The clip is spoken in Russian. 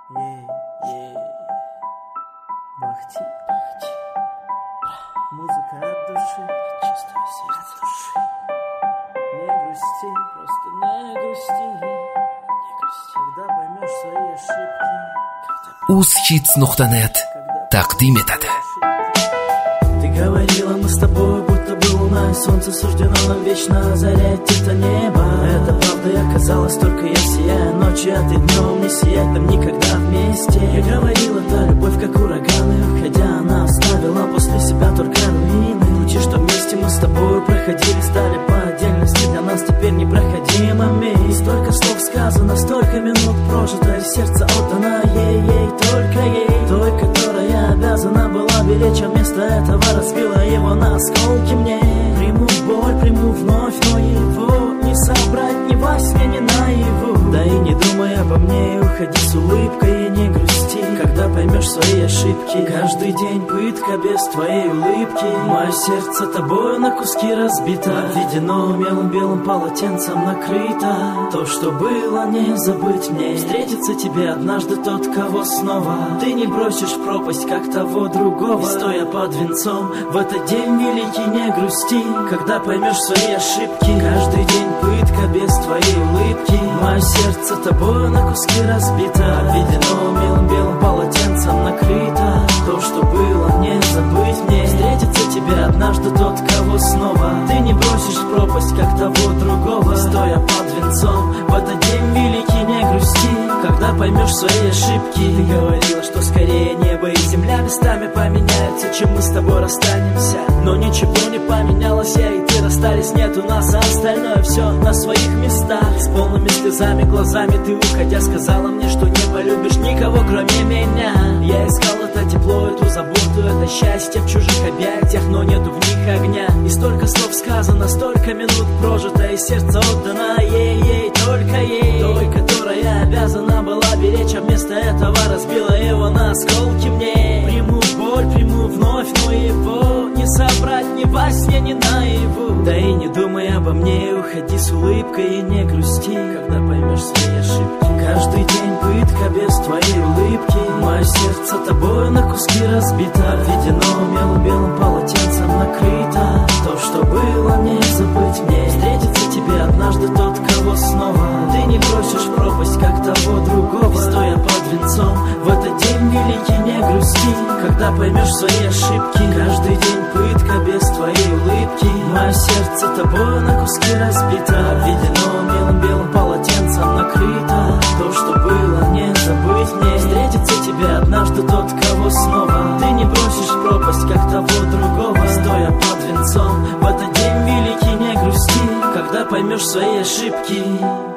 Бахти. Музыка от души, чистое сердце от души. Не грусти, просто не грусти. Когда поймешь свои ошибки. Узхиц.нет тaqdim etadi. Ты говорила, мы с тобой будто бы луна и солнце, суждено нам вечно озарять это небо. Это правда, и оказалось, только я сияю ночью, а ты днем не сияй там никогда вместе. Я говорила, да, любовь как ураган, и уходя она оставила после себя только руины. Пути, что вместе мы с тобой проходили, стали по отдельности для нас теперь непроходимыми. Столько слов сказано, столько минут прожито, и сердце отдано ей, только ей, той, которая обязана была беречь, а вместо этого разбила его на осколки мне. Приму боль, приму вновь, но его не собрать ни во сне, ни наяву. Да и не думай обо мне, уходи с улыбкой и не грусти. Когда поймешь свои ошибки, каждый день пытка без твоей улыбки. Мое сердце тобою на куски разбито, обведено мелом белым полотенцем накрыто. То, что было, не забыть мне. Встретится тебе однажды тот, кого снова ты не бросишь в пропасть, как того другого. И стоя под венцом, в этот день великий, не грусти. Когда поймешь свои ошибки, каждый день пытка без твоей улыбки. Мое сердце тобою на куски разбито, обведено мелом белым полотенцем накрыто. То, что было, не забыть мне. Встретится тебе однажды тот, кого снова ты не бросишь в пропасть, как того другого. И стоя под венцом, в этот день великий, не грусти. Когда поймешь свои ошибки. Ты говорила, что скорее небо и земля местами поменяются, чем мы с тобой расстанемся. Но ничего не поменялось, я и ты расстались, нет у нас, а остальное все на своих местах. С полными слезами глазами ты, уходя, сказала мне, что не полюбишь никого, кроме меня. Я искал это тепло, эту заботу, это счастье в чужих объятиях, но нету в них огня. И столько слов сказано, столько минут прожито, и сердце отдано ей, только ей, той, которая обязана была беречь, а вместо этого разбила его на осколки мне. Приму боль, приму вновь, но его не собрать ни во сне, ни наяву. Да и не думай обо мне, уходи с улыбкой и не грусти. Когда поймешь свои ошибки, каждый день пытка без твоей улыбки. Мое сердце тобою на куски разбито, обведено мелом белым полотенцем накрыто. То, что было, не забыть мне. Встретится тебе однажды тот, кого снова ты не бросишь в пропасть, как того другого. И стоя под венцом, в этот день великий, не грусти. Когда поймешь свои ошибки, каждый день пытка без твоей улыбки. Мое сердце тобою на куски разбито, обведено мелом белым полотенцем накрыто. То, что было, не забыть мне. Встретится тебе однажды тот, кого снова ты не бросишь в пропасть, как того другого. Стоя под венцом, в этот день великий, не грусти. Когда поймешь свои ошибки.